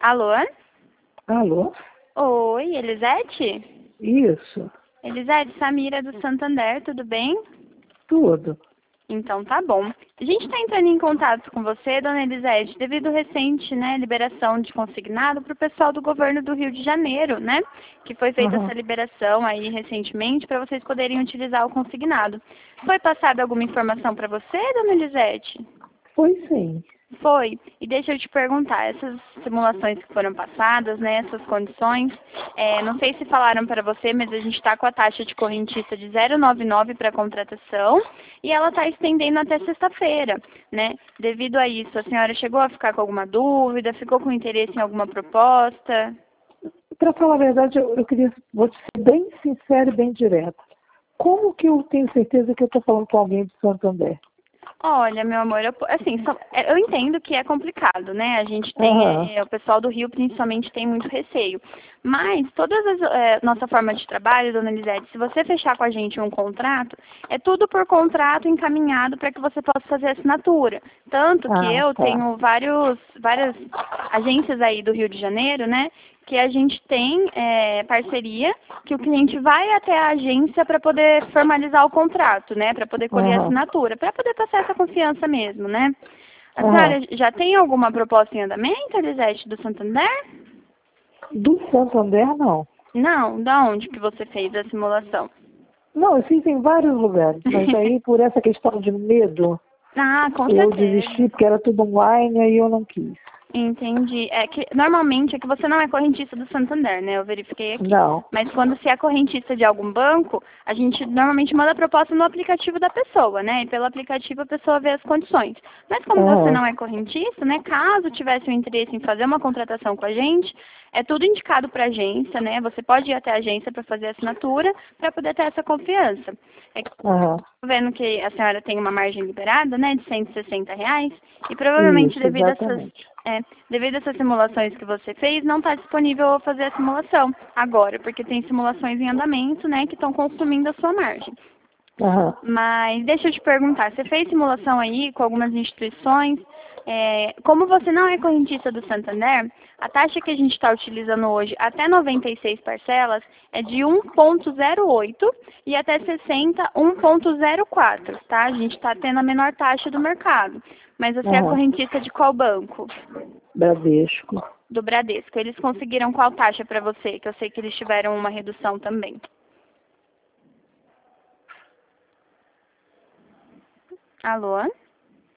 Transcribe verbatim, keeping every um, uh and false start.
Alô? Alô? Oi, Elisete? Isso, Elisete, Samira do Santander, tudo bem? tudo. Então tá bom. A gente está entrando em contato com você, dona Elisete, devido à recente, né, liberação de consignado para o pessoal do governo do Rio de Janeiro, né? Que foi feita Aham. essa liberação aí recentemente para vocês poderem utilizar o consignado. Foi passada alguma informação para você, dona Elisete? Foi sim. Foi. E deixa eu te perguntar, essas simulações que foram passadas, né, essas condições, é, não sei se falaram para você, mas a gente está com a taxa de correntista de zero vírgula noventa e nove para contratação e ela está estendendo até sexta-feira, né? Devido a isso, a senhora chegou a ficar com alguma dúvida, ficou com interesse em alguma proposta? Para falar a verdade, eu, eu queria, vou te ser bem sincero e bem direto. Como que eu tenho certeza que eu estou falando com alguém de Santander? Olha, meu amor, eu, assim, só- é, eu entendo que é complicado, né? A gente tem, Aham. é, o pessoal do Rio principalmente tem muito receio. Mas todas as, é, nossa forma de trabalho, dona Elisete, se você fechar com a gente um contrato, é tudo por contrato encaminhado para que você possa fazer assinatura. Tanto que Ah, eu tá. tenho vários, várias agências aí do Rio de Janeiro, né? Que a gente tem é, parceria, que o cliente vai até a agência para poder formalizar o contrato, né? Para poder colher a Aham. assinatura, para poder passar essa confiança mesmo, né? A Aham. senhora já tem alguma proposta em andamento, Elisete, do Santander? Do Santander, não. Não, da onde que você fez a simulação? Não, eu fiz em vários lugares, mas aí por essa questão de medo, Ah, com eu certeza. desisti porque era tudo online e eu não quis. Entendi. É que normalmente é que você não é correntista do Santander, né? Eu verifiquei aqui. Não. Mas quando você é correntista de algum banco, a gente normalmente manda a proposta no aplicativo da pessoa, né? E pelo aplicativo a pessoa vê as condições. Mas como você Aham. não é correntista, né? Caso tivesse o interesse em fazer uma contratação com a gente, é tudo indicado para a agência, né? Você pode ir até a agência para fazer a assinatura, para poder ter essa confiança. É que Aham. tô vendo que a senhora tem uma margem liberada, né, de cento e sessenta reais, e provavelmente Isso, devido a essas, exatamente. é, devido a essas simulações que você fez, não está disponível fazer a simulação agora, porque tem simulações em andamento, né, que estão consumindo a sua margem. Aham. Mas deixa eu te perguntar, você fez simulação aí com algumas instituições? É, como você não é correntista do Santander, a taxa que a gente está utilizando hoje até noventa e seis parcelas é de um vírgula zero oito e até sessenta, um vírgula zero quatro, tá? A gente está tendo a menor taxa do mercado. Mas você é Aham. correntista de qual banco? Bradesco. Do Bradesco. Eles conseguiram qual taxa para você? Que eu sei que eles tiveram uma redução também. Alô?